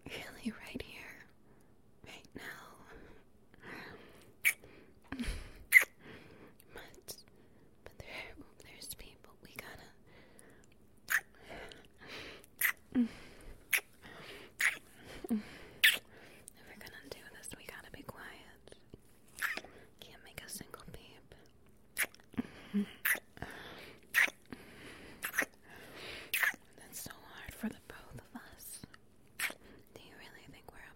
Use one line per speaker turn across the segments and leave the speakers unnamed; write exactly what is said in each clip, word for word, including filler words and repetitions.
really right here, right now. But, but there, there's people. We gotta. If we're gonna do this, we gotta be quiet. Can't make a single peep. That's so hard for the both of us. Do you really think we're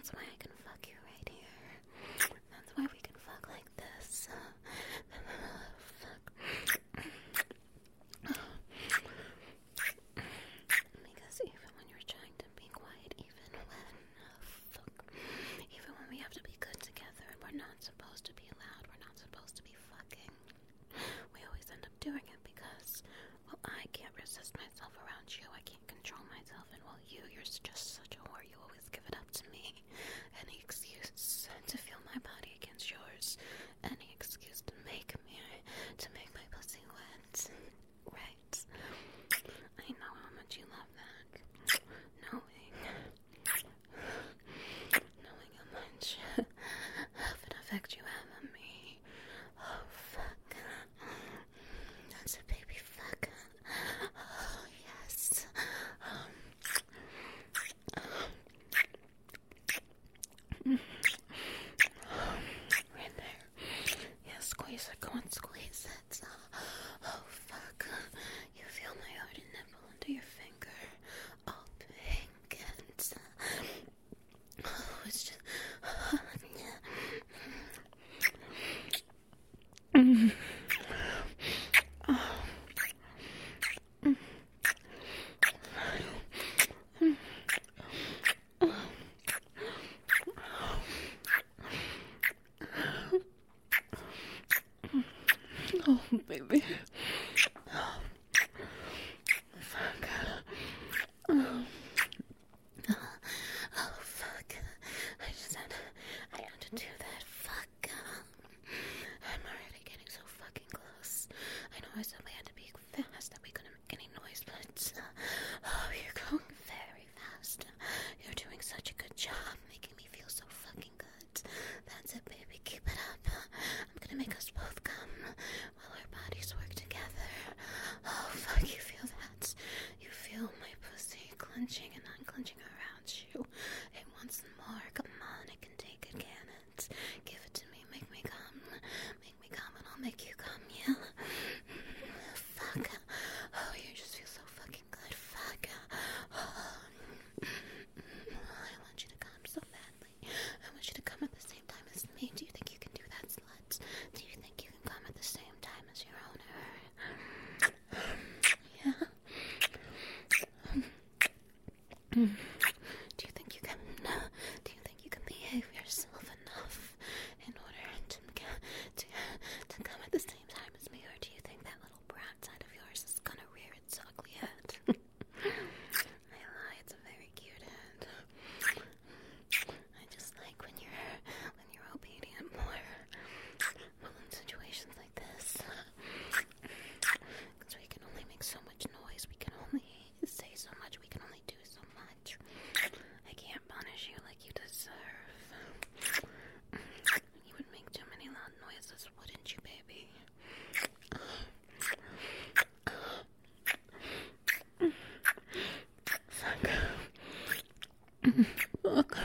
That's why I can fuck you right here. That's why we can fuck like this. Fuck. Because even when you're trying to be quiet, even when, oh, fuck, even when we have to be good together and we're not supposed to be loud, we're not supposed to be fucking, we always end up doing it because, well, I can't resist myself around you. I can't control myself, and well, you, you're just such a whore. You always give it up to me. Any excuse to feel my body against yours. Any excuse to make me, to make my pussy wet. Right. I know how much you love that. Knowing, knowing how much of an effect you have on me. Oh, fuck. That's a baby fuck. Oh, yes. Um, right there. Yeah, squeeze it. Go and squeeze it. Oh, fuck. You feel my hard nipple under your finger. All pink and... Oh, it's just... Mm. Oh. Mm. Oh, baby. Oh. Fuck. Oh. Oh, fuck. I just had to, I had to do that. Fuck. I'm already getting so fucking close. I know I said we had to be fast, that we couldn't make any noise, but oh, you're going very fast. You're doing such a good job, making me feel so fucking good. That's it, baby. Keep it up. I'm gonna make us both come while our bodies work together. Oh, fuck, you feel that? You feel my pussy clenching and unclenching around you. It wants more. Come on, it can take it, can it? Give it to me. Make me come. Make me come and I'll make you come, yeah? Fuck. Oh, you just feel so fucking good. Fuck. Oh. I want you to come so badly. I want you to come at the same time as me. Do you think you can do that, slut? Do you think you can come at the same time as your owner? Yeah? Do you think you can, do you think you can behave yourself enough in order to, to, to come at the same time as me? Or do you think that little brat side of yours is gonna rear its ugly head? I lie, it's a very cute head. I just like when you're, when you're obedient more. Well, in situations like this, because we can only make so much noise, we can only say so much, we can only do so much. I can't punish you like you deserve. You would make too many loud noises, wouldn't you, baby? Fuck. Fuck.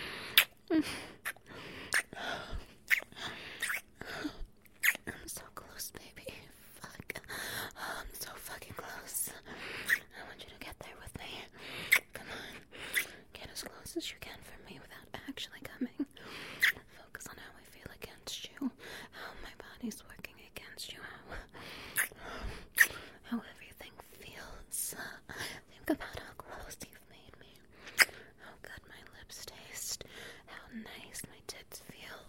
I'm so close, baby. Fuck. Oh, I'm so fucking close. I want you to get there with me. Come on. Get as close as you can for me without actually coming. Focus on how I feel against you. How my body's working against you. How, how everything feels. Think about how close you've made me. How good my lips taste. How nice my tits feel.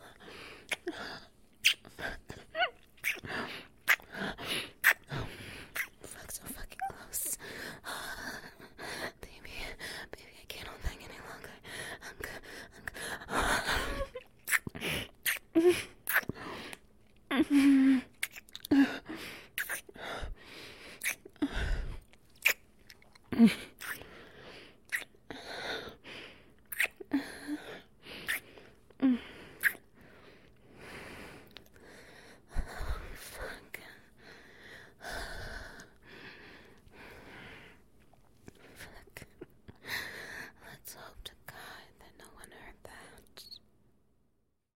Fuck, so fucking close. Baby, baby, I can't hold back any longer. I'm good, I'm good.